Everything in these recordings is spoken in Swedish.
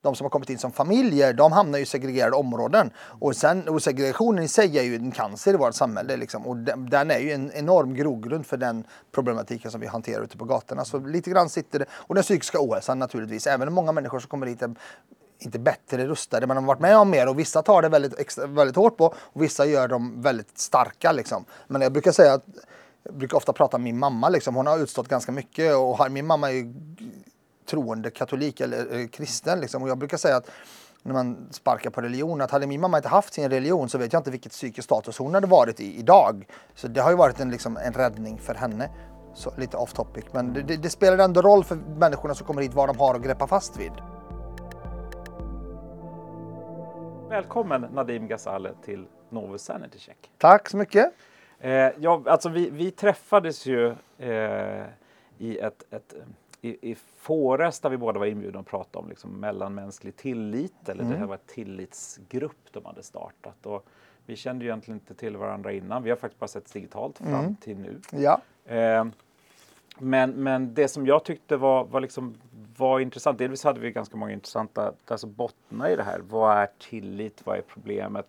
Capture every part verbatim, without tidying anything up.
de som har kommit in som familjer, de hamnar i segregerade områden. Och, sen, och segregationen i sig är ju en cancer i vårt samhälle. Liksom. Och den, den är ju en enorm grogrund för den problematiken som vi hanterar ute på gatorna. Så lite grann sitter det, och den psykiska ohälsan naturligtvis. Även många människor som kommer hit är inte bättre rustade, men de har varit med om mer. Och vissa tar det väldigt, extra, väldigt hårt på och vissa gör dem väldigt starka. Liksom. Men jag brukar säga att jag brukar ofta prata om min mamma. Liksom. Hon har utstått ganska mycket och har, min mamma är ju troende katolik eller kristen liksom. Och jag brukar säga att när man sparkar på religion, att hade min mamma inte haft sin religion så vet jag inte vilket psykisk status hon hade varit i idag. Så det har ju varit en, liksom, en räddning för henne. Så lite off topic, men det, det, det spelar ändå roll för människorna som kommer hit vad de har att greppa fast vid. Välkommen Nadim Ghazaleh till Novus Sanity Check. Tack så mycket. Eh, ja, alltså vi, vi träffades ju eh, i ett, ett i, i Fores där vi båda var inbjudna att prata om liksom mellanmänsklig tillit, eller mm. det här var ett tillitsgrupp de hade startat, och vi kände ju egentligen inte till varandra innan. Vi har faktiskt bara sett digitalt fram mm. till nu. Ja. Eh, men, men det som jag tyckte var, var, liksom, var intressant, delvis hade vi ganska många intressanta alltså bottnar i det här. Vad är tillit? Vad är problemet?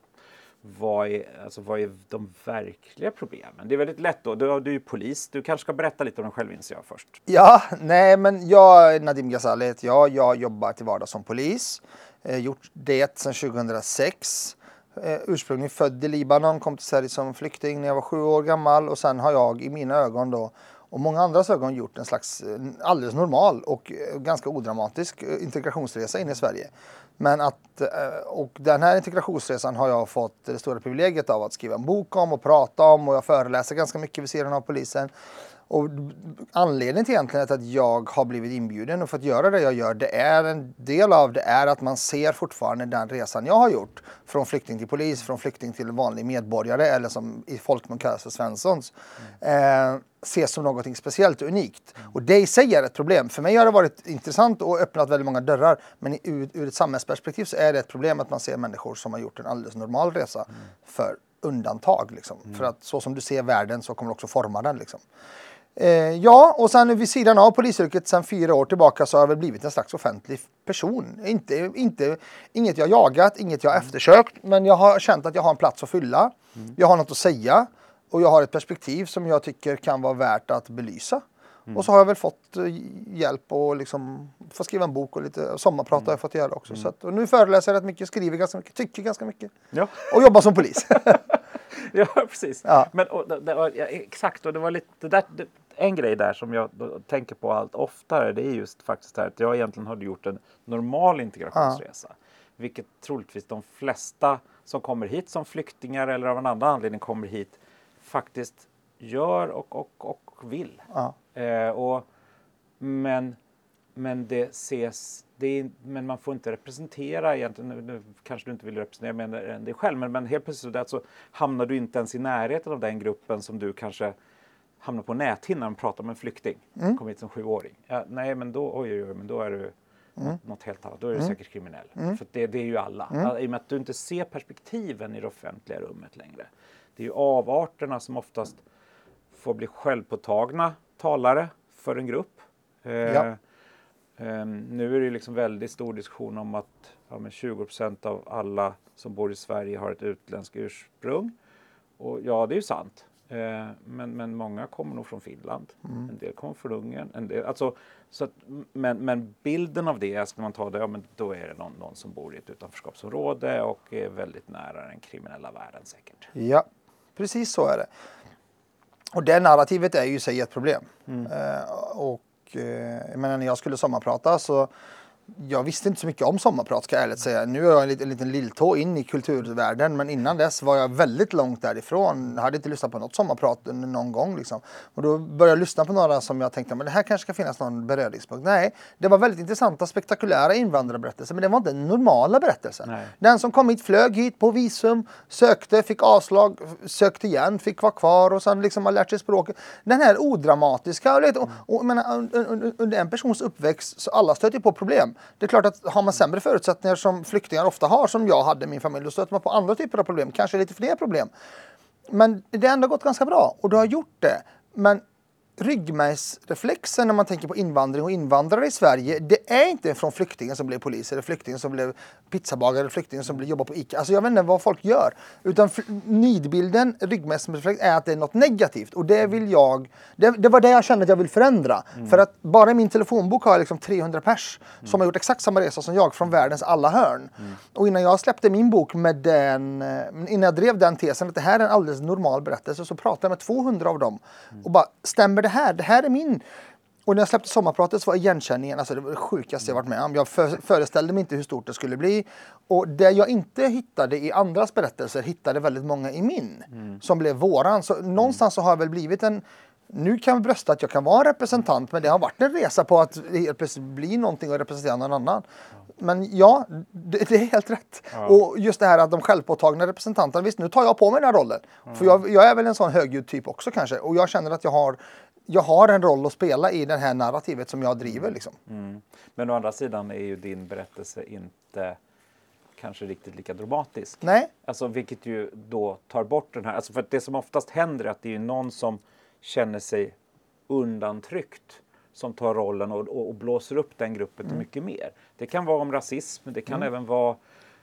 Vad är, alltså, vad är de verkliga problemen? Det är väldigt lätt då. Du, du är ju polis. Du kanske ska berätta lite om dig själv, inser jag först. Ja, nej men jag är Nadim Ghazaleh. Jag, jag jobbar till vardags som polis. Eh, gjort det sedan tjugohundrasex. Eh, ursprungligen född i Libanon. Kom till Sverige som flykting när jag var sju år gammal. Och sen har jag i mina ögon då och många andras ögon gjort en slags alldeles normal och ganska odramatisk integrationsresa in i Sverige. Men att, och den här integrationsresan har jag fått det stora privilegiet av att skriva en bok om och prata om, och jag föreläser ganska mycket vid sidan av polisen. Och anledningen till egentligen att jag har blivit inbjuden och fått göra det jag gör, det är en del av det är att man ser fortfarande den resan jag har gjort från flykting till polis, från flykting till vanlig medborgare, eller som i folkmun kallas för Svenssons, mm. eh, ses som något speciellt och unikt. Mm. Och det i sig är ett problem. För mig har det varit intressant och öppnat väldigt många dörrar, men ur, ur ett samhällsperspektiv så är det ett problem att man ser människor som har gjort en alldeles normal resa mm. för undantag. Liksom. Mm. För att så som du ser världen så kommer du också forma den. Liksom. Eh, ja, och sen vid sidan av polisyrket sedan fyra år tillbaka så har jag väl blivit en slags offentlig person. Inte, inte, inget jag jagat, inget jag mm. eftersökt, men jag har känt att jag har en plats att fylla. Mm. Jag har något att säga och jag har ett perspektiv som jag tycker kan vara värt att belysa. Mm. Och så har jag väl fått hjälp och liksom få skriva en bok och lite sommarprata mm. har jag fått göra också. Mm. Så att, och nu föreläser jag rätt mycket, skriver ganska mycket, tycker ganska mycket. Ja. Och jobbar som polis. Ja, precis. Ja. Men och, det, det var, ja, exakt, och det var lite det där, det, en grej där som jag då, tänker på allt oftare, det är just faktiskt här att jag egentligen hade gjort en normal integrationsresa. Ja. Vilket troligtvis de flesta som kommer hit som flyktingar eller av en annan anledning kommer hit faktiskt gör och, och, och vill. Ja. Eh, och, men, men det ses, det är, men man får inte representera egentligen, nu, nu kanske du inte vill representera mer än dig själv, men, men helt plötsligt så, så hamnar du inte ens i närheten av den gruppen som du kanske hamnar på näthinnan och pratar med en flykting. Mm. Kommer hit som sjuåring. Ja, nej, men då, oj, oj, men då är du mm. något helt annat. Då är du mm. säkert kriminell. Mm. För det, det är ju alla. Mm. I och med att du inte ser perspektiven i det offentliga rummet längre. Det är ju avarterna som oftast får bli självpåtagna talare för en grupp. Ja. Eh, eh, nu är det liksom väldigt stor diskussion om att ja, men tjugo procent av alla som bor i Sverige har ett utländskt ursprung. Och ja, det är ju sant. Eh, men, men många kommer nog från Finland. Mm. En del kommer från Ungern. En del, alltså, så att, men, men bilden av det, ska man ta det, ja, men då är det någon, någon som bor i ett utanförskapsområde och är väldigt nära den kriminella världen säkert. Ja, precis så är det. Och det narrativet är ju i sig ett problem. Mm. Eh, och eh, jag menar, när jag skulle sommarprata så jag visste inte så mycket om sommarprat, ska jag ärligt säga. Nu är jag en liten, en liten lilltå in i kulturvärlden, men innan dess var jag väldigt långt därifrån. Jag hade inte lyssnat på något sommarprat någon gång. Liksom. Och då började jag lyssna på några som jag tänkte, men det här kanske ska finnas någon beröringspunkt. Nej, det var väldigt intressanta, spektakulära invandrarberättelser, men det var inte den normala berättelsen. Nej. Den som kom hit flög hit på visum, sökte, fick avslag, sökte igen, fick vara kvar och sen liksom har lärt sig språket. Den här odramatiska, och, och, och menar, under en persons uppväxt så alla stöter på problem. Det är klart att har man sämre förutsättningar som flyktingar ofta har, som jag hade i min familj, då stöter man på andra typer av problem, kanske lite fler problem. Men det har ändå gått ganska bra och du har gjort det. Men ryggmärgsreflexen när man tänker på invandring och invandrare i Sverige, det är inte från flyktingen som blev polis eller flyktingen som blev pizzabagare eller flyktingen som blev jobbar på ICA. Alltså jag vet inte vad folk gör. Utan nidbilden, ryggmärgsreflex, är att det är något negativt. Och det vill jag, det, det var det jag kände att jag vill förändra. Mm. För att bara i min telefonbok har jag liksom trehundra pers mm. som har gjort exakt samma resa som jag från världens alla hörn. Mm. Och innan jag släppte min bok med den, innan jag drev den tesen att det här är en alldeles normal berättelse, så pratade jag med tvåhundra av dem. Mm. Och bara, stämmer det här? Det här är min. Och när jag släppte sommarpratet så var igenkänningen, alltså det var det sjukaste jag varit med om. Jag för, föreställde mig inte hur stort det skulle bli. Och det jag inte hittade i andras berättelser hittade väldigt många i min. Mm. Som blev våran. Så någonstans så har jag väl blivit en, nu kan jag brösta att jag kan vara en representant, men det har varit en resa på att bli någonting och representera någon annan. Men ja, det, det är helt rätt. Ja. Och just det här att de självpåtagna representanterna, visst nu tar jag på mig den här rollen. Mm. För jag, jag är väl en sån högljudd typ också kanske. Och jag känner att jag har, jag har en roll att spela i det här narrativet som jag driver. Liksom. Mm. Men å andra sidan är ju din berättelse inte kanske riktigt lika dramatisk. Nej. Alltså vilket ju då tar bort den här, alltså för att det som oftast händer är att det är någon som känner sig undantryckt som tar rollen och, och, och blåser upp den gruppen till mm. mycket mer. Det kan vara om rasism, det kan mm. även vara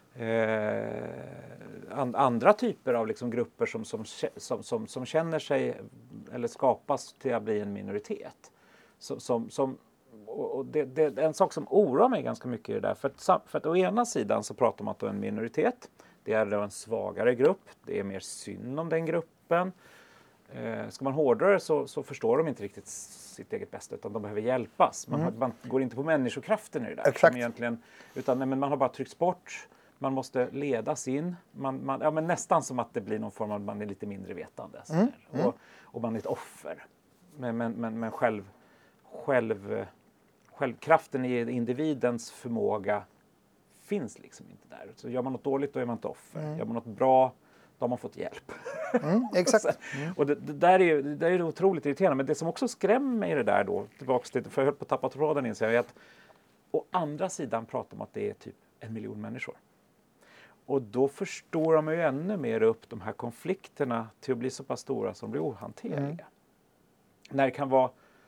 eh, and, andra typer av liksom grupper som, som, som, som, som känner sig eller skapas till att bli en minoritet. Som, som, som, och det, det är en sak som oroar mig ganska mycket i det där. För att, för att å ena sidan så pratar man om att det är en minoritet. Det är då en svagare grupp. Det är mer synd om den gruppen. Eh, ska man hårdare så, så förstår de inte riktigt sitt eget bästa, utan de behöver hjälpas. Man, mm. har, man går inte på människokraften i det där. Exakt. Egentligen, utan nej, men man har bara tryckts bort. Man måste ledas in. Man, man, ja, men nästan som att det blir någon form av, man är lite mindre vetande. Mm. Mm. Och, och man är ett offer. Men, men, men, men själv, själv, självkraften i individens förmåga finns liksom inte där. Så gör man något dåligt, då är man ett offer. Mm. Gör man något bra, då har man fått hjälp. Mm, exakt. Mm. Och det, det där är ju det där är otroligt irriterande. Men det som också skrämmer mig i det där då, tillbaka till, för jag höll på att tappa tråden inser jag, är att å andra sidan pratar man att det är typ en miljon människor. Och då förstår man ju ännu mer upp de här konflikterna till att bli så pass stora som blir ohanterliga. Mm. När det kan vara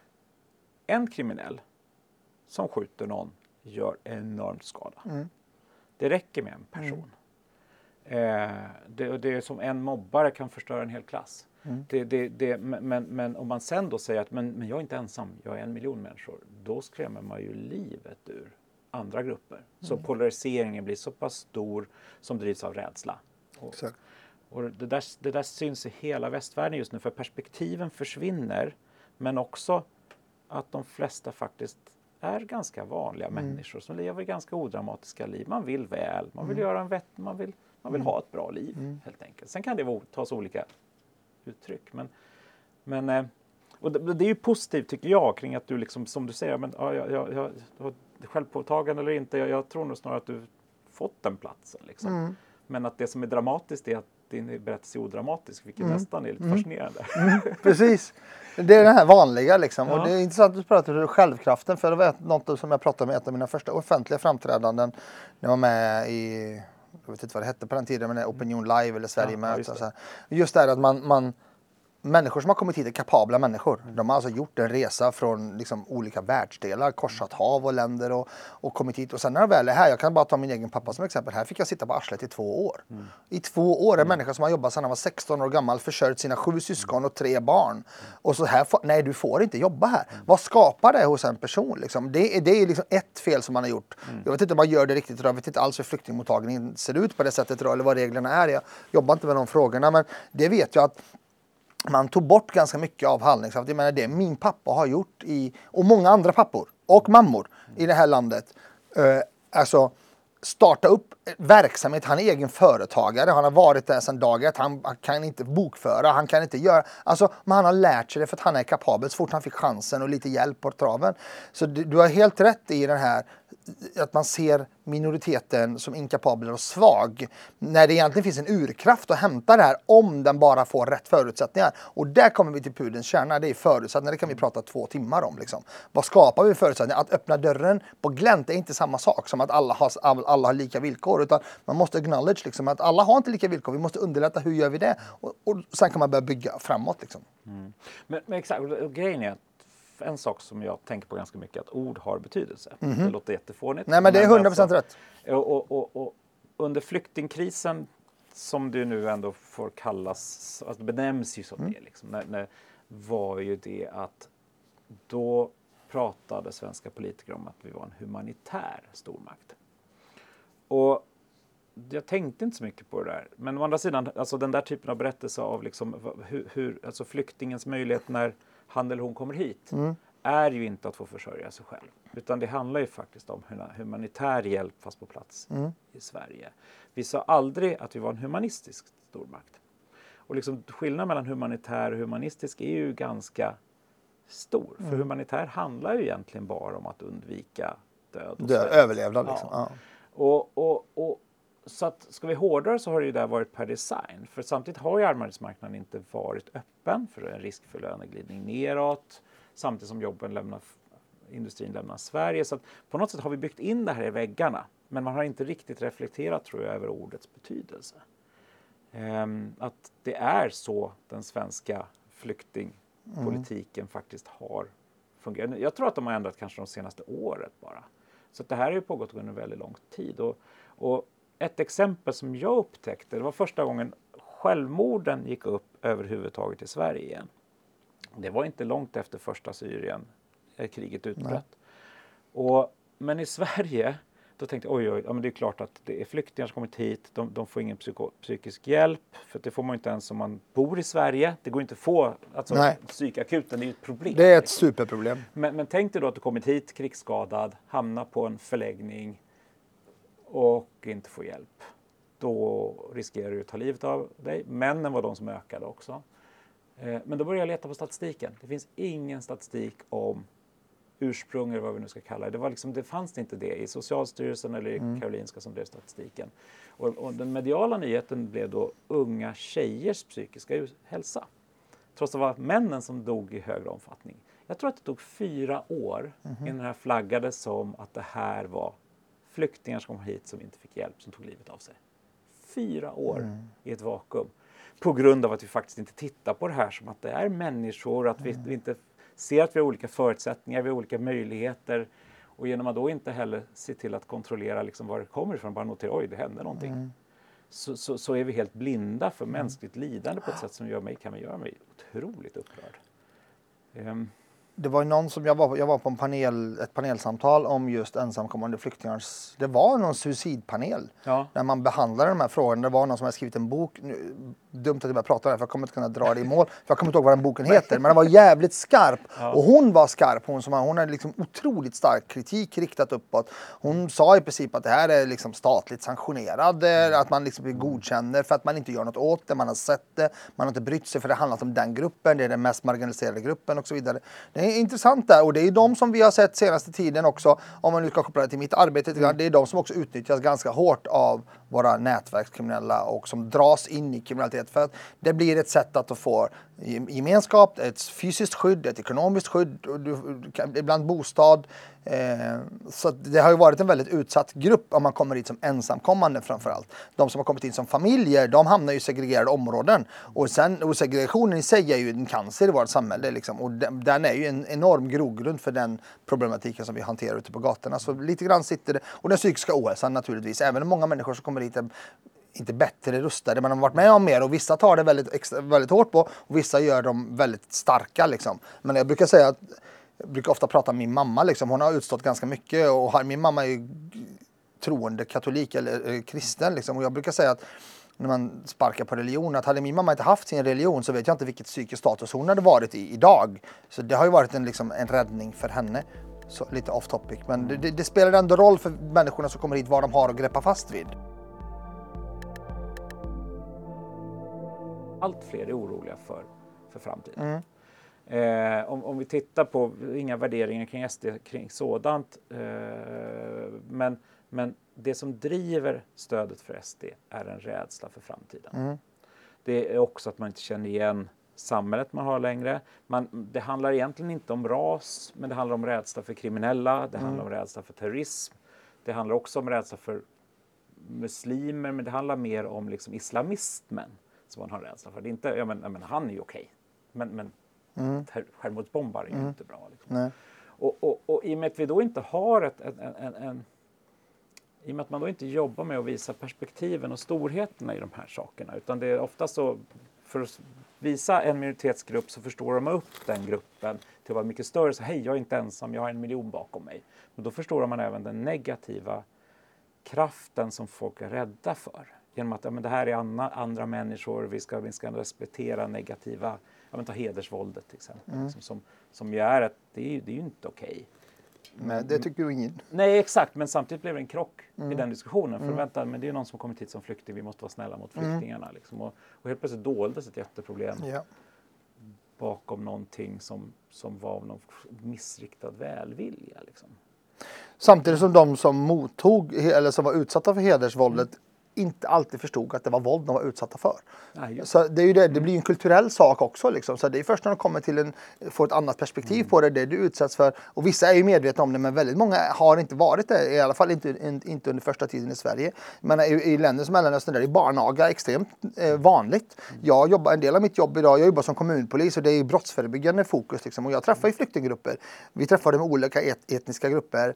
en kriminell som skjuter någon, gör enormt skada. Mm. Det räcker med en person. Mm. Eh, det, det är som en mobbare kan förstöra en hel klass. Mm. Det, det, det, men, men om man sen då säger att men, men jag är inte ensam, jag är en miljon människor, då skrämmer man ju livet ur andra grupper. Mm. Så polariseringen blir så pass stor som drivs av rädsla. Och, Exakt. och det, där, det där syns i hela västvärlden just nu, för perspektiven försvinner, men också att de flesta faktiskt är ganska vanliga mm. människor som lever ganska odramatiska liv. Man vill väl, man vill mm. göra en vett, man vill Man vill mm. ha ett bra liv, mm. helt enkelt. Sen kan det tas olika uttryck. Men, men, och det, det är ju positivt, tycker jag, kring att du, liksom, som du säger, men, ja, jag, jag, jag, jag, självpåtagande eller inte, jag, jag tror nog snarare att du fått den platsen. Liksom. Mm. Men att det som är dramatiskt är att din berättelse är odramatisk, vilket mm. nästan är lite mm. fascinerande. Mm. Precis. Det är det här vanliga liksom. Ja. Och det är intressant att du pratar om självkraften, för det var något som jag pratade med ett av mina första offentliga framträdanden när jag var med i, jag vet inte vad det hette på den tiden, men det är Opinion Live eller Sverige med. Ja, just, det. just det här att man, man människor som har kommit hit är kapabla människor. Mm. De har alltså gjort en resa från liksom olika världsdelar, korsat hav och länder och, och kommit hit. Och sen när jag väl är här, jag kan bara ta min egen pappa som exempel. Här fick jag sitta på arslet i två år. Mm. I två år är en mm. människa som har jobbat sedan han var sexton år gammal, försörjt sina sju syskon och tre barn. Mm. Och så här, nej du får inte jobba här. Mm. Vad skapar det hos en person? Liksom? Det, det är liksom ett fel som man har gjort. Mm. Jag vet inte om man gör det riktigt, jag vet inte alls hur flyktingmottagningen ser ut på det sättet eller vad reglerna är. Jag jobbar inte med de frågorna, men det vet jag att man tog bort ganska mycket av handlingskraft. Jag menar det min pappa har gjort i, och många andra pappor och mammor i det här landet. Eh, alltså starta upp verksamhet. Han är egen företagare. Han har varit där sedan dag ett. Han, han kan inte bokföra. Han kan inte göra. Alltså, men han har lärt sig det för att han är kapabel så fort han fick chansen och lite hjälp på traven. Så du, du har helt rätt i den här att man ser minoriteten som inkapabel och svag. När det egentligen finns en urkraft att hämta det här om den bara får rätt förutsättningar. Och där kommer vi till pudelns kärna. Det är förutsättningar. Det kan vi prata två timmar om. Liksom. Vad skapar vi förutsättningar? Att öppna dörren på glänt är inte samma sak som att alla har, alla har lika villkor. villkor, utan man måste acknowledge liksom, att alla har inte lika villkor. Vi måste underlätta, hur gör vi det? Och, och sen kan man börja bygga framåt. Liksom. Mm. Men, men exakt, och grejen är att en sak som jag tänker på ganska mycket, att ord har betydelse. Mm-hmm. Det låter jättefånigt. Nej, men det är hundra procent alltså, rätt. Och, och, och, och under flyktingkrisen, som det nu ändå får kallas, alltså benämns ju som mm. det, liksom, när, när, var ju det att då pratade svenska politiker om att vi var en humanitär stormakt. Och jag tänkte inte så mycket på det där. Men å andra sidan, alltså den där typen av berättelse av liksom hur, hur, alltså flyktingens möjlighet när han eller hon kommer hit mm. är ju inte att få försörja sig själv. Utan det handlar ju faktiskt om humanitär hjälp fast på plats mm. i Sverige. Vi sa aldrig att vi var en humanistisk stormakt. Och liksom skillnaden mellan humanitär och humanistisk är ju ganska stor. Mm. För humanitär handlar ju egentligen bara om att undvika död. Och död, överlevnad liksom. Ja. Ja. Och, och, och, så att, ska vi hårdare så har det ju där varit per design. För samtidigt har ju arbetsmarknaden inte varit öppen för en risk för löneglidning neråt. Samtidigt som jobben lämnar, industrin lämnar Sverige. Så att på något sätt har vi byggt in det här i väggarna. Men man har inte riktigt reflekterat, tror jag, över ordets betydelse. Um, att det är så den svenska flyktingpolitiken mm. faktiskt har fungerat. Jag tror att de har ändrat kanske de senaste året bara. Så att det här har ju pågått under väldigt lång tid. Och, och ett exempel som jag upptäckte, det var första gången självmorden gick upp överhuvudtaget i Sverige igen. Det var inte långt efter första Syrien, kriget utbröt. Och, men i Sverige, då tänkte jag, oj, oj, ja, men det är klart att det är flyktingar som kommit hit, de, de får ingen psyko, psykisk hjälp, för det får man inte ens om man bor i Sverige. Det går inte att få, alltså psykakuten, det är ju ett problem. Det är ett superproblem. Men, men tänk dig då att du kommit hit krigsskadad, hamnar på en förläggning och inte får hjälp. Då riskerar du att ta livet av dig. Männen var de som ökade också. Eh, men då började jag leta på statistiken. Det finns ingen statistik om ursprung eller vad vi nu ska kalla det. Det, var liksom, det fanns inte det i Socialstyrelsen eller i mm. Karolinska som drev statistiken. Och, och den mediala nyheten blev då unga tjejers psykiska hälsa. Trots att det var männen som dog i högre omfattning. Jag tror att det tog fyra år mm. innan det här flaggades som att det här var flyktingar som kom hit som inte fick hjälp, som tog livet av sig. Fyra år mm. i ett vakuum. På grund av att vi faktiskt inte tittar på det här som att det är människor, att vi, mm. vi inte ser att vi har olika förutsättningar, vi har olika möjligheter. Och genom att då inte heller se till att kontrollera liksom var det kommer ifrån, bara notera, oj, det händer någonting. Mm. Så, så, så är vi helt blinda för mänskligt lidande på ett sätt som gör mig, kan göra mig otroligt upprörd. Um, Det var någon som jag var, jag var på en panel, ett panelsamtal om just ensamkommande flyktingars. Det var någon suicidpanel ja. Där man behandlade de här frågorna. Det var någon som hade skrivit en bok. Nu, dumt att jag bara pratar om det, för jag kommer inte kunna dra det i mål. För jag kommer inte ihåg vad den boken heter. Men den var jävligt skarp. Ja. Och hon var skarp. Hon, som, hon hade liksom otroligt stark kritik riktat uppåt. Hon sa i princip att det här är liksom statligt sanktionerad. Mm. Att man liksom godkänner för att man inte gör något åt det. Man har sett det. Man har inte brytt sig för det handlar om den gruppen. Det är den mest marginaliserade gruppen och så vidare. Det är intressant där. Och det är de som vi har sett senaste tiden också. Om man nu ska koppla det till mitt arbete. Mm. Det är de som också utnyttjas ganska hårt av våra nätverkskriminella och som dras in i kriminalitet. För att det blir ett sätt att få gemenskap, ett fysiskt skydd, ett ekonomiskt skydd, ibland bostad. Eh, så det har ju varit en väldigt utsatt grupp om man kommer hit som ensamkommande framförallt. De som har kommit in som familjer, de hamnar i segregerade områden. Och, sen, och segregationen i sig är ju en cancer i vårt samhälle. Liksom. Och den, den är ju en enorm grogrund för den problematiken som vi hanterar ute på gatorna. Så lite grann sitter det, och den psykiska ohälsan naturligtvis. Även om många människor som kommer hit är inte bättre rustade, men de har varit med om mer, och vissa tar det väldigt, extra, väldigt hårt på och vissa gör dem väldigt starka liksom. Men jag brukar säga att jag brukar ofta prata om min mamma liksom. Hon har utstått ganska mycket, och har, min mamma är ju troende katolik eller, eller kristen liksom. Och jag brukar säga att när man sparkar på religion, att hade min mamma inte haft sin religion så vet jag inte vilket psykisk status hon hade varit i idag. Så det har ju varit en, liksom, en räddning för henne. Så lite off topic, men det, det, det spelar ändå roll för människorna som kommer hit vad de har att greppa fast vid. Allt fler är oroliga för, för framtiden. Mm. Eh, om, om vi tittar på, inga värderingar kring S D kring sådant, eh, men, men det som driver stödet för S D är en rädsla för framtiden. Mm. Det är också att man inte känner igen samhället man har längre. Man, det handlar egentligen inte om ras, men det handlar om rädsla för kriminella, det handlar mm. om rädsla för terrorism, det handlar också om rädsla för muslimer, men det handlar mer om liksom islamismen som man har rädsla för. Det är inte, ja men, ja, men han är ju okej, men, men mm. självmordsbombare är ju mm. inte bra. Liksom. Och, och, och i och med att vi då inte har ett, en, en, en i och med att man då inte jobbar med att visa perspektiven och storheterna i de här sakerna, utan det är ofta så, för att visa en minoritetsgrupp så förstår de upp den gruppen till att vara mycket större. Så hej, jag är inte ensam, jag har en miljon bakom mig. Men då förstår man även den negativa kraften som folk är rädda för. Genom att ja, men det här är andra, andra människor, vi ska, vi ska respektera negativa, ja men ta hedersvåldet till exempel. Mm. Som, som, som ju är att det är, det är ju inte okej. Okay. Nej, det tycker ju ingen. Nej, exakt. Men samtidigt blev det en krock mm. i den diskussionen. För mm. vänta, men det är någon som kommit hit som flykting. Vi måste vara snälla mot flyktingarna. Mm. Liksom. Och, och helt plötsligt doldes ett jätteproblem ja. bakom någonting som, som var av någon missriktad välvilja. Liksom. Samtidigt som de som mottog, eller som var utsatta för hedersvåldet mm. inte alltid förstod att det var våld de var utsatta för. Nej, så det är ju det, det blir ju en kulturell sak också liksom. Så det är först när de kommer till en, får ett annat perspektiv mm. på det, det du utsätts för. Och vissa är ju medvetna om det, men väldigt många har inte varit det, i alla fall inte, inte under första tiden i Sverige. Men i, i länder som Mellanöstern där är barnaga extremt eh, vanligt. Mm. Jag jobbar, en del av mitt jobb idag, jag jobbar som kommunpolis och det är brottsförebyggande fokus liksom. Och jag träffar ju flyktinggrupper. Vi träffar de olika et, etniska grupper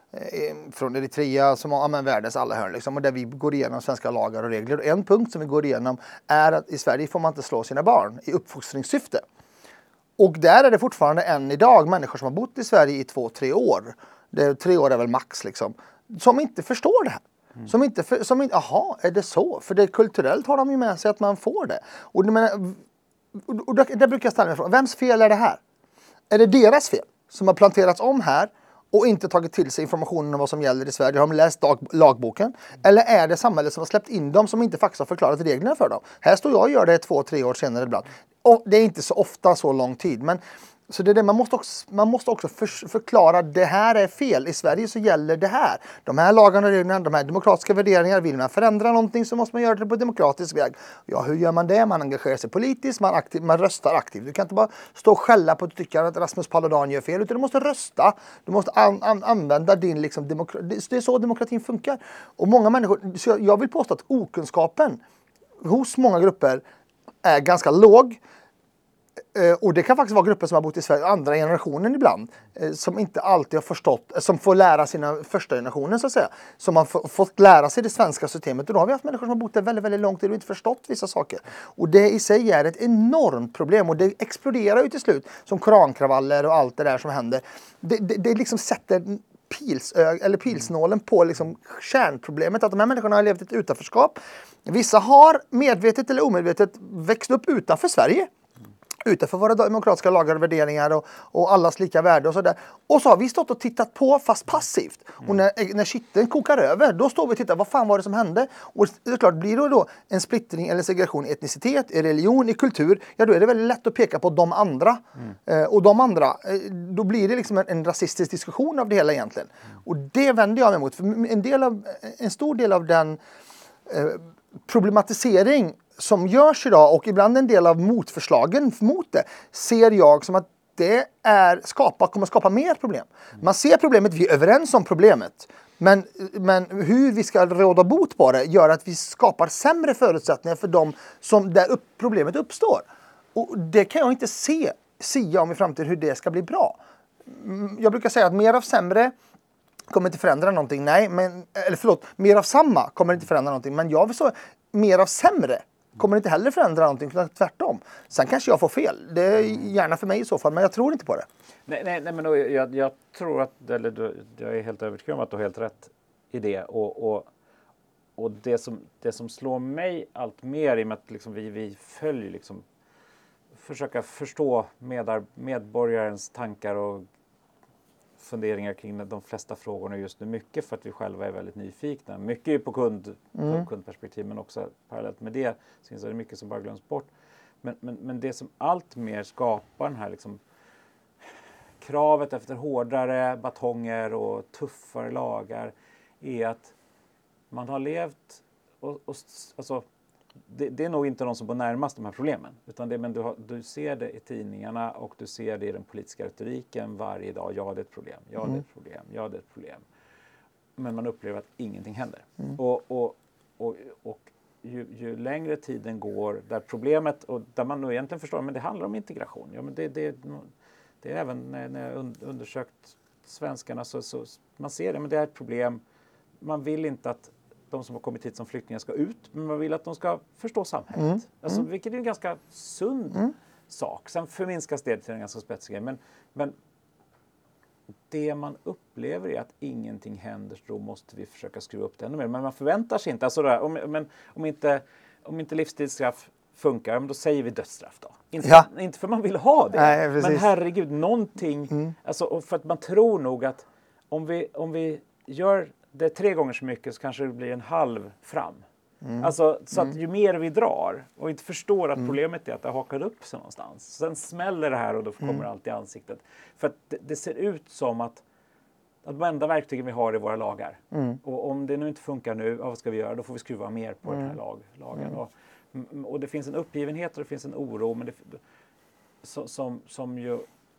från Eritrea som har världens alla hörn liksom, och där vi går igenom svenska lagar och regler. Och en punkt som vi går igenom är att i Sverige får man inte slå sina barn i uppfostringssyfte. Och där är det fortfarande än idag människor som har bott i Sverige i två, tre år. Det är, tre år är väl max liksom. Som inte förstår det här. Mm. Som inte, för, som inte, aha, är det så? För det kulturellt har de ju med sig att man får det. Och, men, och, och där brukar jag ställa mig frågan, vems fel är det här? Är det deras fel som har planterats om här och inte tagit till sig informationen om vad som gäller i Sverige? Har de läst dag, lagboken? Eller är det samhället som har släppt in dem som inte faktiskt har förklarat reglerna för dem? Här står jag och gör det två, tre år senare ibland. Och det är inte så ofta så lång tid. Men, så det är det, man måste också, man måste också för, förklara att det här är fel. I Sverige så gäller det här. De här lagarna och reglerna, de här demokratiska värderingarna. Vill man förändra någonting så måste man göra det på demokratisk väg. Ja, hur gör man det? Man engagerar sig politiskt, man, aktiv, man röstar aktivt. Du kan inte bara stå och skälla på att du tycker att Rasmus Paludan gör fel, utan du måste rösta. Du måste an, an, använda din liksom, demokrati. Det är så demokratin funkar. Och många människor, så jag, jag vill påstå att okunskapen hos många grupper är ganska låg. Uh, och det kan faktiskt vara grupper som har bott i Sverige andra generationen ibland. Uh, som inte alltid har förstått, uh, som får lära sina första generationen så att säga. Som har f- fått lära sig det svenska systemet. Och då har vi haft människor som har bott där väldigt, väldigt lång tid och inte förstått vissa saker. Och det i sig är ett enormt problem. Och det exploderar ju till slut. Som korankravaller och allt det där som händer. Det, det, det liksom sätter pilsö- eller pilsnålen på liksom kärnproblemet. Att de här människorna har levt ett utanförskap. Vissa har medvetet eller omedvetet växt upp utanför Sverige. Utanför våra demokratiska lagar och värderingar och, och allas lika värde och sådär. Och så har vi stått och tittat på fast passivt. Mm. Och när, när skitten kokar över, då står vi och tittar, vad fan var det som hände? Och det är klart, blir det då en splittring eller segregation i etnicitet, i religion, i kultur, ja då är det väldigt lätt att peka på de andra. Mm. Eh, och de andra, eh, då blir det liksom en, en rasistisk diskussion av det hela egentligen. Mm. Och det vänder jag mig emot. För en, del av, en stor del av den eh, problematisering som görs idag och ibland en del av motförslagen mot det ser jag som att det är skapa, kommer skapa mer problem. Man ser problemet, vi är överens om problemet. Men, men hur vi ska råda bot på det gör att vi skapar sämre förutsättningar för dem som där upp, problemet uppstår. Och det kan jag inte se sia om i framtiden hur det ska bli bra. Jag brukar säga att mer av sämre kommer inte förändra någonting. Nej, men, eller förlåt, mer av samma kommer inte förändra någonting. Men jag vill så mer av sämre kommer inte heller förändra någonting, utan tvärtom. Sen kanske jag får fel. Det är gärna för mig i så fall, men jag tror inte på det. Nej, nej, nej men då, jag, jag tror att, eller jag är helt övertygad om att du har helt rätt i det. Och, och, och det, som, det som slår mig allt mer i och med att liksom vi, vi följer, liksom, försöka förstå medar, medborgarens tankar och funderingar kring de flesta frågorna just nu. Mycket för att vi själva är väldigt nyfikna. Mycket på, kund, mm. på kundperspektiv, men också parallellt med det så är det mycket som bara glöms bort. Men, men, men det som allt mer skapar den här liksom, kravet efter hårdare batonger och tuffare lagar är att man har levt och, och alltså, det, det är nog inte någon som bor närmast de här problemen. Utan det, men du, har, du ser det i tidningarna och du ser det i den politiska retoriken varje dag. Ja, det är ett problem. Ja, det är ett problem. Ja, det är ett problem. Men man upplever att ingenting händer. Mm. Och, och, och, och ju, ju längre tiden går, där problemet, och där man nog egentligen förstår, men det handlar om integration. Ja, men det, det, det är även när, när jag undersökt svenskarna så, så man ser det, men det är ett problem. Man vill inte att de som har kommit hit som flyktingar ska ut, men man vill att de ska förstå samhället. Mm. Alltså, mm. Vilket är en ganska sund mm. sak. Sen förminskas det till en ganska spetsig grej. Men, men det man upplever är att ingenting händer, så då måste vi försöka skruva upp det ännu mer. Men man förväntar sig inte, alltså där, om, men, om, inte, om inte livstidsstraff funkar, då säger vi dödsstraff då. Inte, ja. inte för man vill ha det, Nej, men herregud, någonting, mm. alltså, för att man tror nog att om vi, om vi gör det tre gånger så mycket så kanske det blir en halv fram. Mm. Alltså, så att ju mer vi drar och inte förstår att mm. problemet är att det hakar upp sig någonstans. Sen smäller det här och då kommer mm. allt i ansiktet. För att det, det ser ut som att, att de enda verktygen vi har är våra lagar. Mm. Och om det nu inte funkar nu, vad ska vi göra? Då får vi skruva mer på mm. den här lag, lagen. Mm. Och, och det finns en uppgivenhet och det finns en oro, men det, så, som, som ju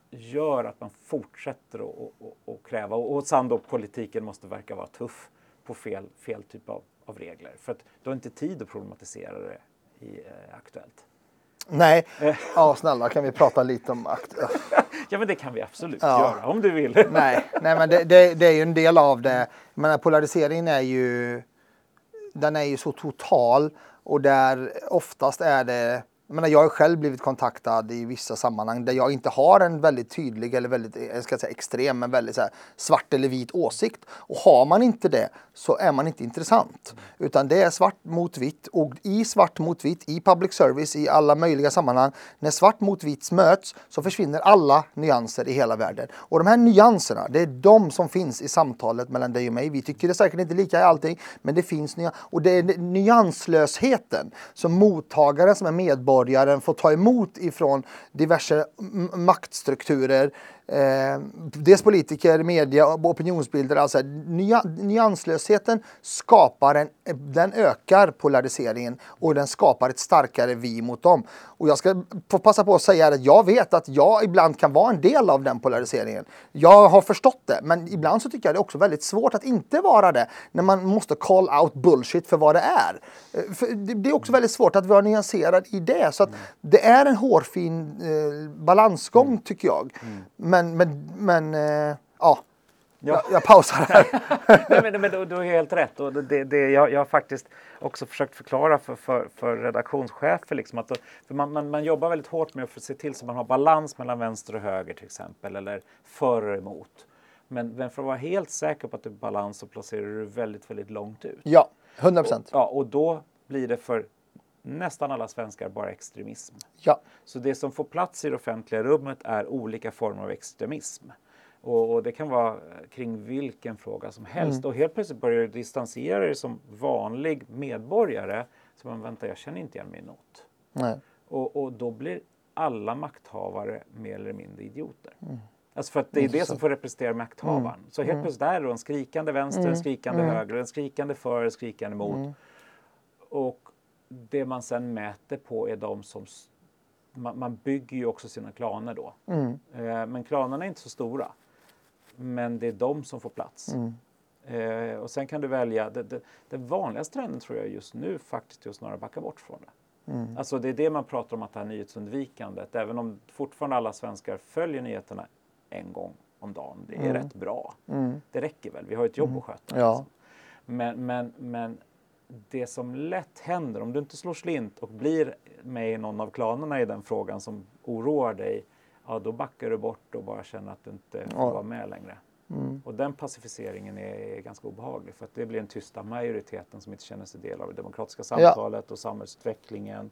gör att man fortsätter att och, och, och kräva. Och, och sen då politiken måste verka vara tuff på fel, fel typ av, av regler. För att du har inte tid att problematisera det i eh, Aktuellt. Nej, ja snälla kan vi prata lite om Aktuellt. Ja men det kan vi absolut ja. göra om du vill. nej, nej men det, det, det är ju en del av det. Men polariseringen är ju, den är ju så total och där oftast är det, jag menar, jag har själv blivit kontaktad i vissa sammanhang där jag inte har en väldigt tydlig eller väldigt, jag ska säga extrem, men väldigt så här, svart eller vit åsikt. Och har man inte det så är man inte intressant. Utan det är svart mot vitt, och i svart mot vitt, i public service, i alla möjliga sammanhang, när svart mot vitt möts så försvinner alla nyanser i hela världen. Och de här nyanserna, det är de som finns i samtalet mellan dig och mig. Vi tycker det säkert inte lika i allting, men det finns nyanser. Och det är nyanslösheten som mottagaren, som är medborgare, får ta emot ifrån diverse maktstrukturer, eh, dels politiker, media och opinionsbildare. Alltså, nya, nyanslösheten skapar en, den ökar polariseringen och den skapar ett starkare vi mot dem. Och jag ska få passa på att säga att jag vet att jag ibland kan vara en del av den polariseringen. Jag har förstått det, men ibland så tycker jag det är också väldigt svårt att inte vara det när man måste call out bullshit för vad det är. För det är också väldigt svårt att vara nyanserad i det. Så att det är en hårfin eh, balansgång mm. tycker jag. Mm. Men, men, men eh, ja, jag, jag pausar här. Nej, men men du, du har helt rätt. Och det, det, jag, jag har faktiskt också försökt förklara för, för, för redaktionschefer. Liksom, att, för man, man, man jobbar väldigt hårt med att se till så att man har balans mellan vänster och höger till exempel. Eller för och emot. Men, men för att vara helt säker på att det är balans så placerar du väldigt, väldigt långt ut. Ja, hundra procent. Och, ja, och då blir det för nästan alla svenskar bara extremism. Ja. Så det som får plats i det offentliga rummet är olika former av extremism. Och, och det kan vara kring vilken fråga som helst. Mm. Och helt plötsligt börjar du distansera dig som vanlig medborgare. Så man väntar, jag känner inte igen mig i något. Nej. Och, och då blir alla makthavare mer eller mindre idioter. Mm. Alltså för att det är det som får representera makthavaren. Mm. Så helt mm. plötsligt är det en skrikande vänster, mm. en skrikande mm. höger, en skrikande för, en skrikande mot. Mm. Och det man sen mäter på är de som, man, man bygger ju också sina klaner då. Mm. Eh, men klanerna är inte så stora. Men det är de som får plats. Mm. Eh, och sen kan du välja, det, det, det vanligaste trenden tror jag just nu faktiskt just snarare backa bort från det. Mm. Alltså det är det man pratar om, att det här nyhetsundvikandet, även om fortfarande alla svenskar följer nyheterna en gång om dagen. Det är mm. rätt bra. Mm. Det räcker väl, vi har ett jobb mm. att sköta. Ja. Alltså. Men, men, men det som lätt händer, om du inte slår slint och blir med i någon av klanerna i den frågan som oroar dig, ja då backar du bort och bara känner att du inte får ja. vara med längre. Mm. Och den pacificeringen är ganska obehaglig, för att det blir en tysta majoriteten som inte känner sig del av det demokratiska samtalet ja. och samhällsutvecklingen.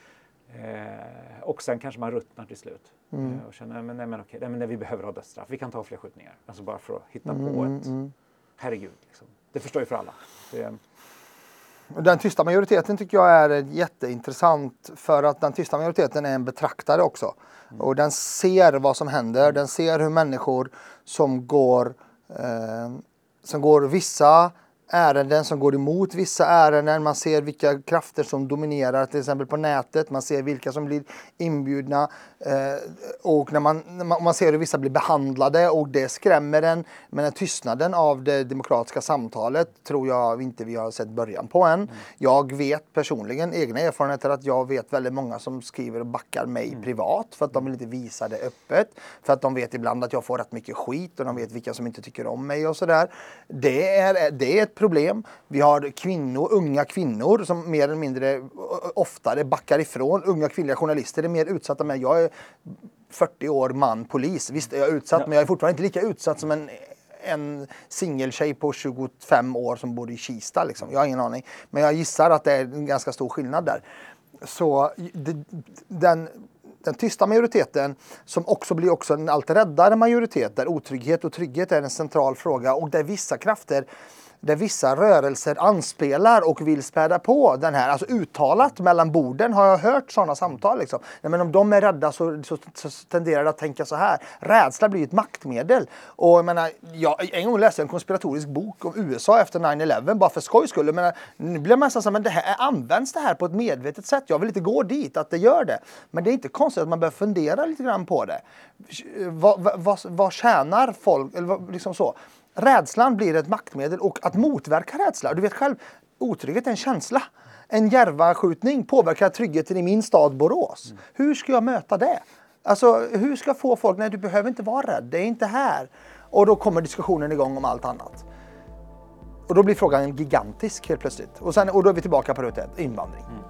Eh, och sen kanske man ruttnar till slut. Mm. Eh, och känner, men, nej, men okej, nej, men nej, vi behöver ha dödsstraff. Vi kan ta fler skjutningar. Alltså bara för att hitta mm, på ett, mm. herregud liksom. Det förstår ju för alla. Det, Den tysta majoriteten tycker jag är jätteintressant, för att den tysta majoriteten är en betraktare också. Mm. Och den ser vad som händer, mm. den ser hur människor som går, eh, som går vissa ärenden som går emot vissa ärenden. Man ser vilka krafter som dominerar till exempel på nätet. Man ser vilka som blir inbjudna. Eh, och när man, när man, man ser hur vissa blir behandlade och det skrämmer en. Men den tystnaden av det demokratiska samtalet tror jag inte vi har sett början på än. Mm. Jag vet personligen, egna erfarenheter, att jag vet väldigt många som skriver och backar mig mm. privat. För att de vill inte visa det öppet. För att de vet ibland att jag får rätt mycket skit och de vet vilka som inte tycker om mig och sådär. Det är, det är ett problem. Vi har kvinnor, unga kvinnor som mer eller mindre oftare backar ifrån. Unga kvinnliga journalister är mer utsatta, men jag är fyrtio år man polis. Visst är jag utsatt, ja. Men jag är fortfarande inte lika utsatt som en, en singeltjej på tjugofem år som bor i Kista. Liksom. Jag har ingen aning. Men jag gissar att det är en ganska stor skillnad där. Så det, den... Den tysta majoriteten som också blir också en allt räddare majoritet där otrygghet och trygghet är en central fråga och där vissa krafter, där vissa rörelser anspelar och vill späda på den här. Alltså uttalat mellan borden har jag hört sådana samtal. Liksom. Nej, men om de är rädda så, så, så tenderar det att tänka så här. Rädsla blir ett maktmedel. Och jag menar, jag, en gång läste jag en konspiratorisk bok om U S A efter nine eleven bara för skojs skull. Men nu blir man nästan så här, men det här, används det här på ett medvetet sätt? Jag vill inte gå dit att det gör det. Men det är inte konstigt att man börjar fundera lite grann på det. Vad, vad, vad, vad tjänar folk? Eller vad, liksom så. Rädslan blir ett maktmedel och att motverka rädsla. Du vet själv, otrygghet är en känsla. En Järva-skjutning påverkar tryggheten i min stad Borås. Mm. Hur ska jag möta det? Alltså hur ska jag få folk, nej du behöver inte vara rädd, det är inte här. Och då kommer diskussionen igång om allt annat. Och då blir frågan gigantisk helt plötsligt. Och, sen, och då är vi tillbaka på ruta ett, invandring. Mm.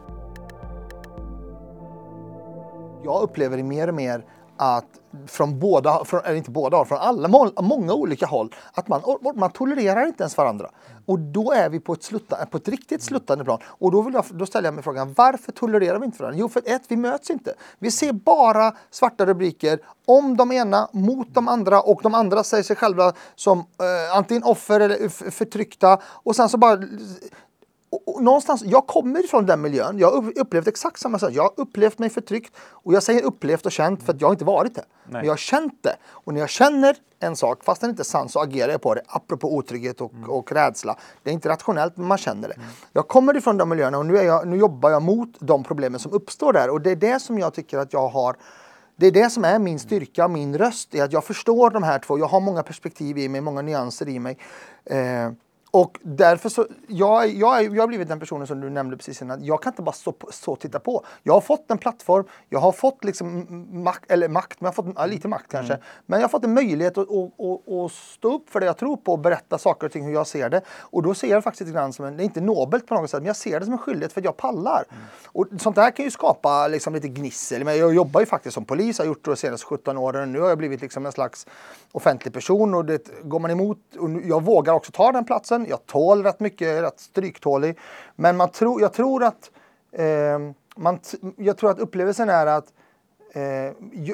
Jag upplever det mer och mer att från båda, från, eller inte båda håll, från alla, många olika håll, att man, man tolererar inte ens varandra. Och då är vi på ett, slutta, på ett riktigt sluttande plan. Och då, vill jag, då ställer jag mig frågan, varför tolererar vi inte varandra? Jo, för ett, vi möts inte. Vi ser bara svarta rubriker om de ena mot de andra och de andra säger sig själva som eh, antingen offer eller förtryckta. Och sen så bara... Och, och någonstans, jag kommer från den miljön. Jag har upplevt exakt samma sak. Jag har upplevt mig förtryckt. Och jag säger upplevt och känt för att jag inte varit det. Nej. Men jag har känt det. Och när jag känner en sak, fast den inte är sann, så agerar jag på det. Apropå otrygghet och, mm. och rädsla. Det är inte rationellt, men man känner det. Mm. Jag kommer ifrån de miljöerna och nu, är jag, nu jobbar jag mot de problemen som uppstår där. Och det är det som jag tycker att jag har... Det är det som är min styrka, min röst. Är att jag förstår de här två. Jag har många perspektiv i mig, många nyanser i mig. Eh, Och därför så, jag, jag, jag har blivit den personen som du nämnde precis innan. Jag kan inte bara stå, stå och titta på. Jag har fått en plattform, jag har fått liksom makt, eller makt, men jag har fått ja, lite makt kanske. Mm. Men jag har fått en möjlighet att, att, att, att stå upp för det jag tror på och berätta saker och ting hur jag ser det. Och då ser jag faktiskt lite grann som en, det är inte nobelt på något sätt, men jag ser det som en skyldighet för att jag pallar. Mm. Och sånt där kan ju skapa liksom lite gnissel. Men jag jobbar ju faktiskt som polis, har gjort det de senaste sjutton åren. Nu har jag blivit liksom en slags offentlig person och det går man emot. Och jag vågar också ta den platsen. Jag tål rätt mycket, rätt stryktålig. Men man tror, jag tror att eh, man t- jag tror att upplevelsen är att eh, ju,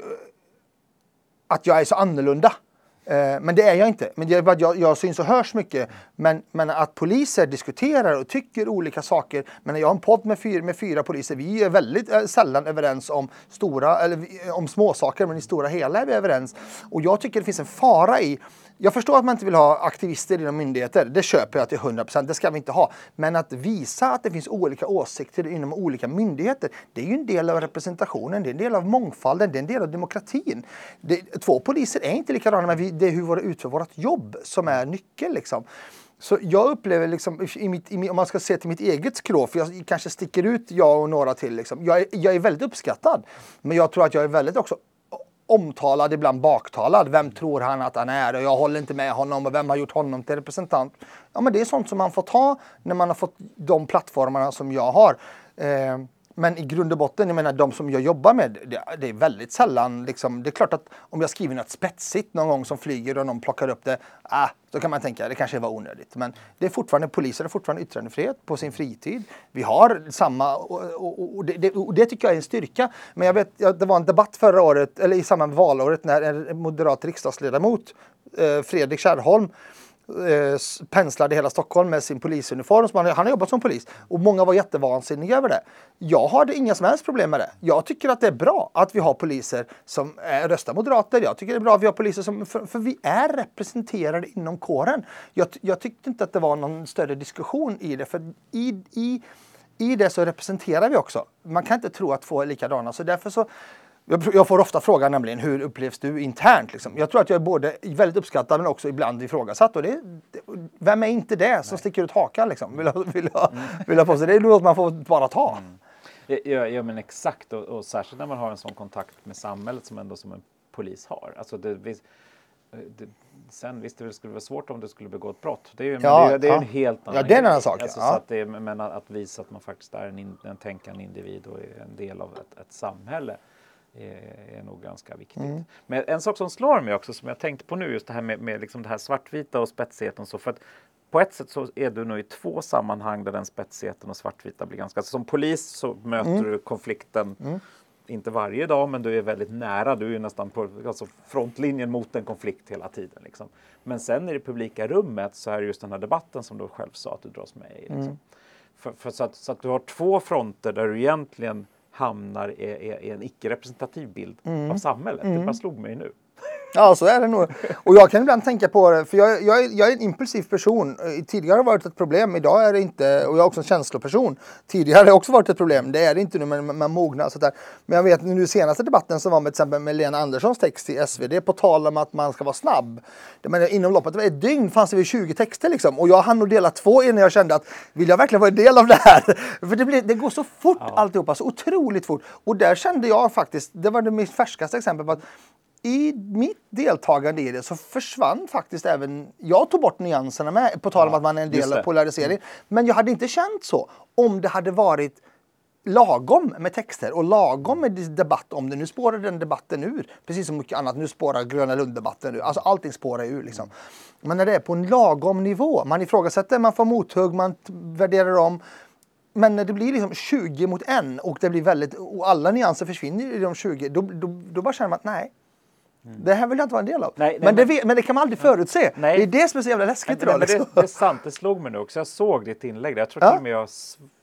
att jag är så annorlunda. Eh, men det är jag inte. Men det är bara att jag, jag syns och hörs mycket. Men, men att poliser diskuterar och tycker olika saker. Men jag har en podd med fyra, med fyra poliser. Vi är väldigt eh, sällan överens om stora, eller om små saker, men i stora hela är vi överens. Och jag tycker det finns en fara i. Jag förstår att man inte vill ha aktivister inom myndigheter. Det köper jag till hundra procent. Det ska vi inte ha. Men att visa att det finns olika åsikter inom olika myndigheter. Det är ju en del av representationen. Det är en del av mångfalden. Det är en del av demokratin. Det, två poliser är inte likadana. Men vi, det är hur vi utför vårt jobb som är nyckeln liksom. Så jag upplever liksom, i mitt, i, om man ska se till mitt eget skrå, för jag kanske sticker ut jag och några till. Liksom. Jag, är, jag är väldigt uppskattad. Men jag tror att jag är väldigt också omtalad, ibland baktalad. Vem tror han att han är? Och jag håller inte med honom. Och vem har gjort honom till representant? Ja, men det är sånt som man får ta när man har fått de plattformarna som jag har. Eh, men i grund och botten, jag menar de som jag jobbar med, det, det är väldigt sällan liksom, det är klart att om jag skriver något spetsigt någon gång som flyger och någon plockar upp det, ah, då kan man tänka det kanske var onödigt. Men det är fortfarande poliser, det är fortfarande yttrandefrihet på sin fritid. Vi har samma, och, och, och, det, och det tycker jag är en styrka. Men jag vet, det var en debatt förra året, eller i samband med valåret, när en moderat riksdagsledamot, eh, Fredrik Kärrholm, eh, penslade hela Stockholm med sin polisuniform. Han, han har jobbat som polis och många var jättevansinniga över det. Jag hade inga som helst problem med det. Jag tycker att det är bra att vi har poliser som är, röstar moderater. Jag tycker det är bra att vi har poliser som, för, för vi är representerade inom kåren. Jag, jag tyckte inte att det var någon större diskussion i det, för i, i, i det så representerar vi också. Man kan inte tro att två är likadana, så därför så jag får ofta frågan nämligen, hur upplevs du internt? Liksom? Jag tror att jag är både väldigt uppskattad men också ibland ifrågasatt. Och det, det, vem är inte det som Nej. sticker ut hakan? Liksom? Vill jag, vill jag, mm. vill jag på sig? Det är något man får bara ta. Mm. Ja, ja, men exakt. Och, och särskilt när man har en sån kontakt med samhället som ändå som en polis har. Alltså det, det, sen visst det skulle vara svårt om det skulle begå ett brott. Det är ju ja, det, det är ja. en helt annan ja, det är en annan sak. Alltså, ja. så att det är, men att visa att man faktiskt är en, en tänkande individ och är en del av ett, ett samhälle är nog ganska viktigt. Mm. Men en sak som slår mig också, som jag tänkte på nu, just det här med, med liksom det här svartvita och spetsigheten. Så för att på ett sätt så är du nog i två sammanhang där den spetsigheten och svartvita blir ganska... Alltså som polis så möter mm. du konflikten, mm. inte varje dag, men du är väldigt nära. Du är nästan på alltså frontlinjen mot en konflikt hela tiden. Liksom. Men sen i det publika rummet så är det just den här debatten som du själv sa att du dras med i. Liksom. Mm. För, för så, att, så att du har två fronter där du egentligen hamnar i, i, i en icke-representativ bild mm. av samhället. Mm. Det bara slog mig nu. Ja, så är det nog. Och jag kan ibland tänka på det, för jag, jag, jag är en impulsiv person. Tidigare har det varit ett problem, idag är det inte, och jag är också en känsloperson. Tidigare har det också varit ett problem, det är det inte nu, men man mognar. Så där. Men jag vet, nu i senaste debatten som var med till exempel med Lena Anderssons text i S V D, på tal om att man ska vara snabb. Men inom loppet av ett dygn fanns det tjugo texter liksom, och jag hann nog dela två innan jag kände att, vill jag verkligen vara en del av det här? För det, blir, det går så fort ja. alltihopa, så otroligt fort. Och där kände jag faktiskt, det var det mitt färskaste exempel på att i mitt deltagande i det så försvann faktiskt även, jag tog bort nyanserna med, på tal om ja, att man är en del av polarisering. Mm. Men jag hade inte känt så om det hade varit lagom med texter och lagom med debatt om det. Nu spårar den debatten ur, precis som mycket annat. Nu spårar Gröna Lund-debatten ur. Alltså allting spårar ur liksom. Men när det är på en lagom nivå, man ifrågasätter, man får mothugg, man värderar om. Men när det blir liksom tjugo mot en och det blir väldigt, och alla nyanser försvinner i de tjugo, då, då, då bara känner man att nej. Mm. Det här vill jag inte vara en del av. Nej, nej, men, det, men, men det kan man aldrig förutse. Nej. Det är det som är så jävla läskigt idag. Liksom. Det, det är sant, det slog mig nu också. Jag såg ditt inlägg där. Jag tror ja. till och med jag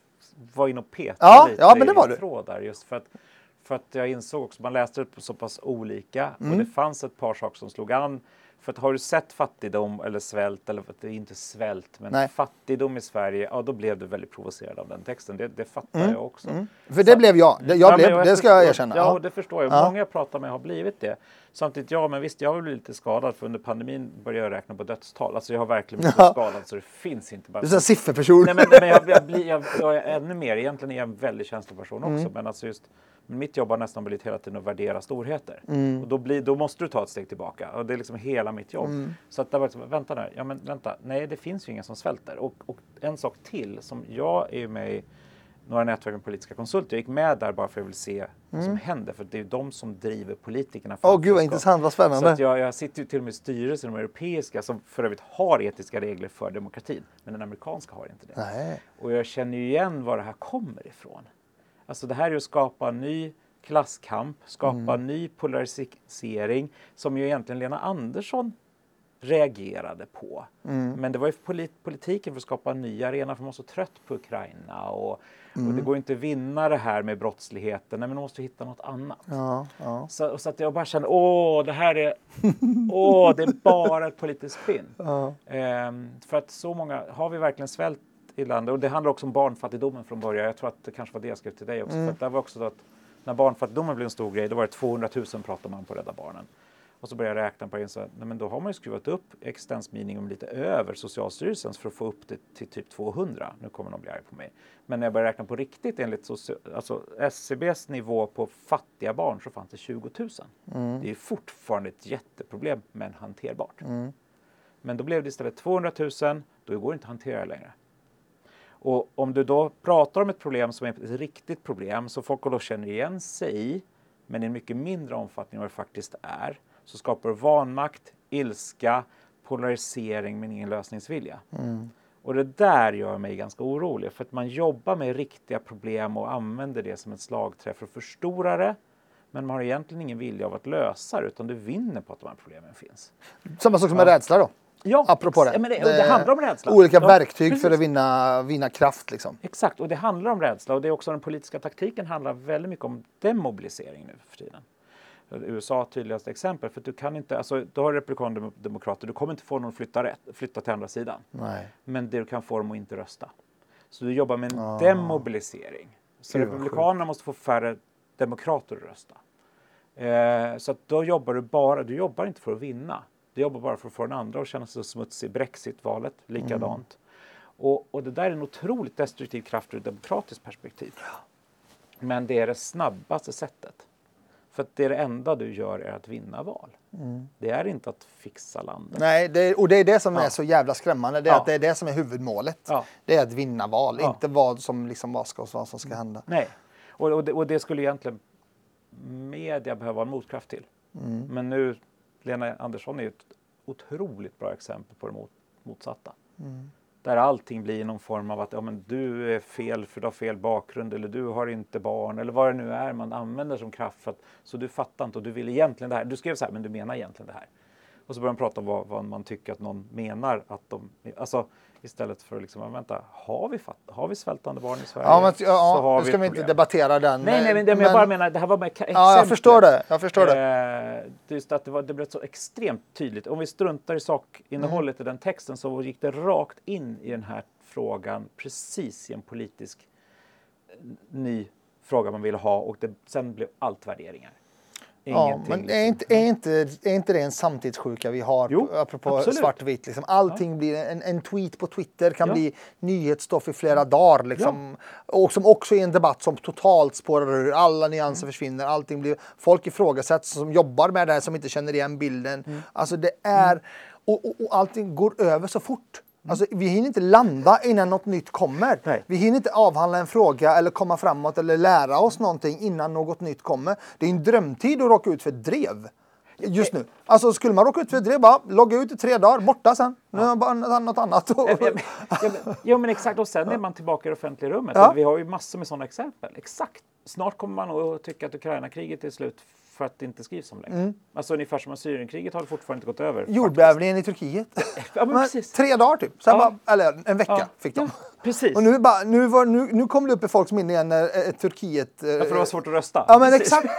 var inne och petade ja, lite ja, men det i var du. tråd där. Just för att, för att jag insåg också, man läste det så pass olika. Mm. Och det fanns ett par saker som slog an. För att har du sett fattigdom eller svält, eller det är inte svält, men Nej. fattigdom i Sverige, ja då blev du väldigt provocerad av den texten. Det, det fattar mm. jag också. Mm. För det så, blev jag. Det, jag ja, blev, jag det ska jag erkänna. Ja, det förstår jag. Ja. Många jag pratar med har blivit det. Samtidigt, ja, men visst, jag har blivit lite skadad, för under pandemin började jag räkna på dödstal. Alltså jag har verkligen blivit ja. skadad, så det finns inte bara... Du är en sifferperson. Nej, men, nej, men jag, jag, blir, jag, jag är ännu mer, egentligen är jag en väldigt känsloperson också, mm. men alltså just... Men mitt jobb har nästan blivit hela tiden att värdera storheter. Mm. Och då, blir, då måste du ta ett steg tillbaka. Och det är liksom hela mitt jobb. Mm. Så att det var liksom, vänta där. Ja men vänta. Nej, det finns ju ingen som svälter. Och, och en sak till som jag är med i några nätverk med politiska konsulter. Jag gick med där bara för att jag vill se mm. vad som händer. För det är ju de som driver politikerna. Åh oh, gud vad intressant, vad spännande. Så att jag, jag sitter ju till och med i styrelsen, de europeiska, som för övrigt har etiska regler för demokratin. Men den amerikanska har inte det. Nej. Och jag känner ju igen var det här kommer ifrån. Alltså det här är att skapa en ny klasskamp, skapa mm. ny polarisering som ju egentligen Lena Andersson reagerade på. Mm. Men det var ju polit- politiken för att skapa en ny arena, för man är så trött på Ukraina och, mm. och det går inte att vinna det här med brottsligheten. Nej, men man måste hitta något annat. Ja, ja. Så, så att jag bara kände, åh, det här är åh, det är bara ett politiskt spinn. Ja. Ehm, för att så många, har vi verkligen svält i landet? Och det handlar också om barnfattigdomen från början. Jag tror att det kanske var det jag skrev till dig också. Mm. För att det var också så att när barnfattigdomen blev en stor grej, då var det tvåhundratusen pratade man på Rädda Barnen. Och så började jag räkna på det och så, nej men då har man ju skruvat upp existensminimum lite över Socialstyrelsens för att få upp det till typ tvåhundra. Nu kommer de bli arg på mig. Men när jag började räkna på riktigt enligt soci- alltså S C B:s nivå på fattiga barn så fanns det tjugo tusen. Mm. Det är fortfarande ett jätteproblem, men hanterbart. Mm. Men då blev det istället tvåhundratusen, då går det inte att hantera längre. Och om du då pratar om ett problem som är ett riktigt problem, så folk då känner igen sig i, men i en mycket mindre omfattning än vad det faktiskt är, så skapar det vanmakt, ilska, polarisering men ingen lösningsvilja. Mm. Och det där gör mig ganska orolig, för att man jobbar med riktiga problem och använder det som ett slagträ för att förstora det, men man har egentligen ingen vilja av att lösa det, utan du vinner på att de här problemen finns. Samma sak som med ja. rädsla då? Ja, apropå det. Ja, men det, och det handlar om rädsla. Olika ja, verktyg precis. för att vinna, vinna kraft. Liksom. Exakt, och det handlar om rädsla. Och det är också den politiska taktiken handlar väldigt mycket om demobilisering nu för tiden. U S A tydligaste exempel. För du kan inte, alltså du har republikaner och demokrater. Du kommer inte få någon att flytta, rätt, flytta till andra sidan. Nej. Men det du kan få dem att inte rösta. Så du jobbar med en ah. demobilisering. Så Gud, republikanerna måste få färre demokrater att rösta. Eh, så att då jobbar du bara, du jobbar inte för att vinna. Du jobbar bara för att få den andra att känna sig smutsig. Brexit-valet, likadant. Mm. Och, och det där är en otroligt destruktiv kraft ur ett demokratiskt perspektiv. Men det är det snabbaste sättet. För att det, är det enda du gör är att vinna val. Mm. Det är inte att fixa landet. Nej, det, och det är det som ja. är så jävla skrämmande. Det är ja. att det är det som är huvudmålet. Ja. Det är att vinna val, ja. inte vad som, liksom, vad, ska, vad som ska hända. Nej, och, och, det, och det skulle egentligen media behöva en motkraft till. Mm. Men nu, Lena Andersson är ju ett otroligt bra exempel på det mot, motsatta. Mm. Där allting blir någon form av att ja, men du är fel för du har fel bakgrund eller du har inte barn eller vad det nu är man använder som kraft för att, så du fattar inte och du vill egentligen det här. Du skrev så här, men du menar egentligen det här. Och så börjar man prata om vad, vad man tycker att någon menar att de, alltså istället för liksom, vänta, har vi, fatt, har vi svältande barn i Sverige? Ja, men, ja, så har nu ska vi inte debattera den. Nej, nej, men, men jag bara menar, det här var med exempel. Ja, jag förstår det. Jag förstår det. Eh, just att det, var, det blev så extremt tydligt. Om vi struntar i sakinnehållet mm. i den texten så gick det rakt in i den här frågan precis i en politisk ny fråga man ville ha och det, sen blev allt värderingar. Ja, men är inte, är, inte, är inte det en samtidssjuka vi har jo, apropå absolut. svartvitt? Liksom. Allting ja. blir, en, en tweet på Twitter kan ja. bli nyhetsstoff i flera dagar. Liksom. Ja. Och som också är en debatt som totalt spårar ur. Alla nyanser mm. försvinner. Allting blir, folk ifrågasätts som jobbar med det här som inte känner igen bilden. Mm. Alltså det är, mm. och, och, och allting går över så fort. Alltså, vi hinner inte landa innan något nytt kommer. Nej. Vi hinner inte avhandla en fråga eller komma framåt eller lära oss någonting innan något nytt kommer. Det är en drömtid att råka ut för ett drev just nu. Alltså skulle man råka ut för ett drev, bara logga ut i tre dagar, borta sen. Nu är bara något annat. Ja, men, ja, men, ja men exakt, och sen är man tillbaka i det offentliga rummet. Ja. Vi har ju massor med sådana exempel. Exakt. Snart kommer man att tycka att Ukraina-kriget är slut för att det inte skrivs om längre. Mm. Alltså ungefär som att Syrienkriget har det fortfarande inte gått över. Jordbävningen i Turkiet. Ja, men precis. Tre dagar typ. Sen ja. bara, eller en vecka ja. fick de. Ja, precis. Och nu, bara, nu, var, nu, nu kom det upp i folks minne igen när eh, Turkiet... Eh, ja, för det var svårt att rösta. Ja, men precis. Exakt.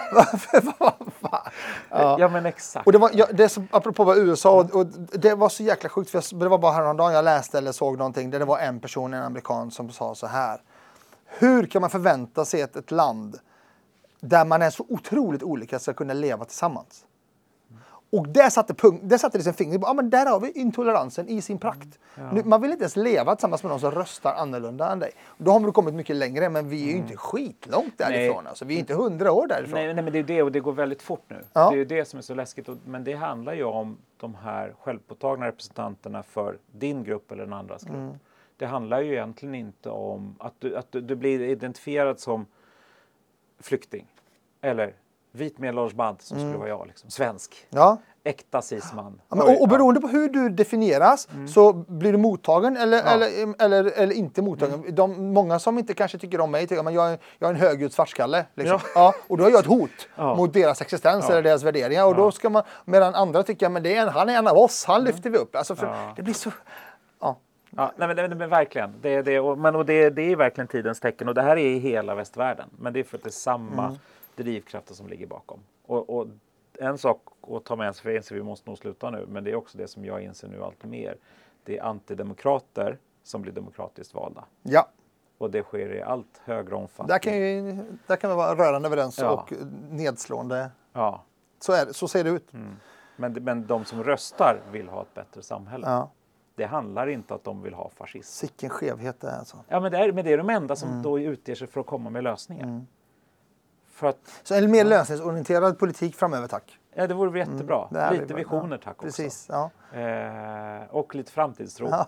ja. ja, men exakt. Och det var, ja, det som, apropå vad U S A, och, och det var så jäkla sjukt. För jag, det var bara häromdagen jag läste eller såg någonting där det var en person, en amerikan, som sa så här. Hur kan man förvänta sig att ett land där man är så otroligt olika ska kunna leva tillsammans? Mm. Och det satte, punkt, det satte liksom fingret på, ja men där har vi intoleransen i sin prakt. Mm. Ja. Man vill inte ens leva tillsammans med någon som röstar annorlunda än dig. Då har vi kommit mycket längre, men vi är ju mm. inte skitlångt därifrån. Alltså. Vi är inte hundra år därifrån. Nej, nej, men det är det och det går väldigt fort nu. Ja. Det är ju det som är så läskigt. Men det handlar ju om de här självpåtagna representanterna för din grupp eller den andras grupp. Mm. Det handlar ju egentligen inte om att du, att du, du blir identifierad som flykting. Eller vit medelålders man som mm. skulle vara jag. Liksom. Svensk. Ja. Äkta cisman. Ja, men, och, och beroende på hur du definieras mm. så blir du mottagen eller, ja. eller, eller, eller inte mottagen. Mm. De, många som inte kanske tycker om mig tycker att jag, jag är en högljudd svartskalle. Liksom. Ja. Ja, och då har jag ett hot ja. mot deras existens ja. eller deras värderingar. Och ja. då ska man, medan andra tycker att det är en, han är en av oss, han lyfter vi upp. Alltså för, ja. Det blir så... Ja. Ja, nej, men, men verkligen. Det, det, och, men, och det, det är verkligen tidens tecken. Och det här är i hela västvärlden. Men det är för att det är samma mm. drivkrafter som ligger bakom. Och, och en sak att ta med sig, för jag inser vi måste nog sluta nu. Men det är också det som jag inser nu allt mer. Det är antidemokrater som blir demokratiskt valda. Ja. Och det sker i allt högre omfattning. Där kan, ju, där kan vi vara rörande överens ja. och nedslående. Ja. Så, är, så ser det ut. Mm. Men, men de som röstar vill ha ett bättre samhälle. Ja. Det handlar inte att de vill ha fascism. Sicken skevhet det är alltså. Ja, men det är, men det är de enda som mm. då utger sig för att komma med lösningar. Mm. För att, så en mer lösningsorienterad politik framöver, tack. Ja, det vore jättebra. Mm, lite vi visioner, tack ja, också. Precis, ja. Eh, och lite framtidstro. Ja.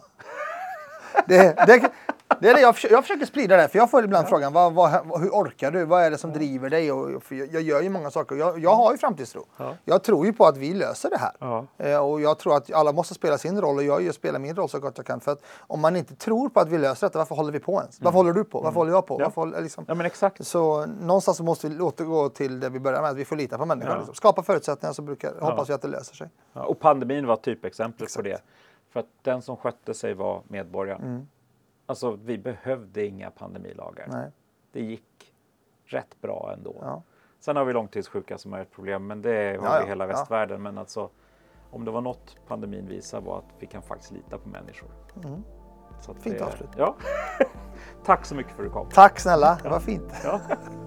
det, det, det är det jag, försöker, jag försöker sprida det, för jag får ibland ja. frågan, vad, vad, hur orkar du? Vad är det som ja. driver dig? Och, för jag, jag gör ju många saker. Jag, jag har ju framtidstro. Ja. Jag tror ju på att vi löser det här. Ja. Eh, och jag tror att alla måste spela sin roll och jag gör spelar min roll så gott jag kan. För att om man inte tror på att vi löser detta, varför håller vi på ens? Mm. Varför håller du på? Varför mm. håller jag på? Ja. Varför håller, liksom? Ja, men exakt. Så någonstans så måste vi återgå till det vi börjar med. Att vi får lita på människor. Ja. Liksom. Skapa förutsättningar så brukar, ja. hoppas vi att det löser sig. Ja, och pandemin var typexempel på det. För att den som skötte sig var medborgaren. Mm. Alltså vi behövde inga pandemilagar. Nej. Det gick rätt bra ändå. Ja. Sen har vi långtidssjuka som är ett problem, men det har Ja, vi ja, hela ja. västvärlden. Men alltså, om det var något pandemin visar var att vi kan faktiskt lita på människor. Mm. Så att Fint det, avslut. Ja. Tack så mycket för att du kom. Tack snälla, det var fint. Ja.